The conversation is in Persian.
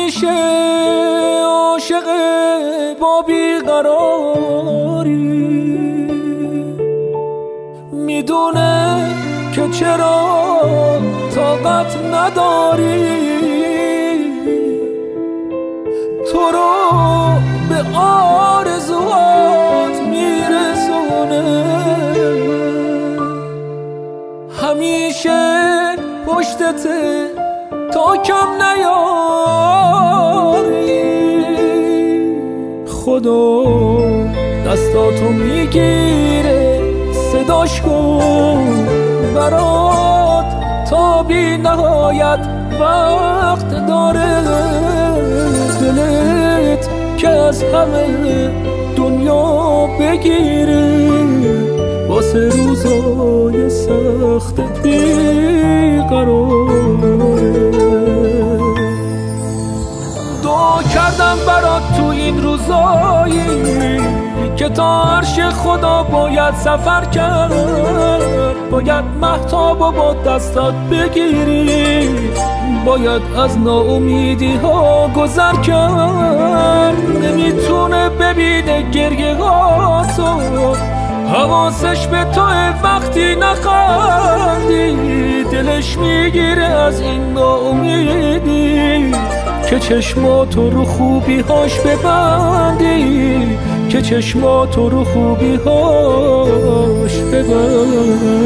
همیشه عاشق با بیقراری، میدونه که چرا طاقت نداری تو رو به آرزوات میرسونه. همیشه پشتته تا کم نیاری، خدا دستاتو میگیره صداش کن برات تا بی نهایت وقت داره. دلت که از همه دنیا بگیره واسه روزای سخت بیقراره. دعا کردم برات تو این روزایی که تا عرش خدا باید سفر کرد، باید مهتاب و با دستات بگیری، باید از ناامیدی ها گذر کرد. نمیتونه ببینه گریه ها تو، حواسش به تو وقتی نخندی، دلش میگیره از این ناامیدی که چشماتو رو خوبی هاش ببندی، که چشماتو رو خوبی هاش ببندی.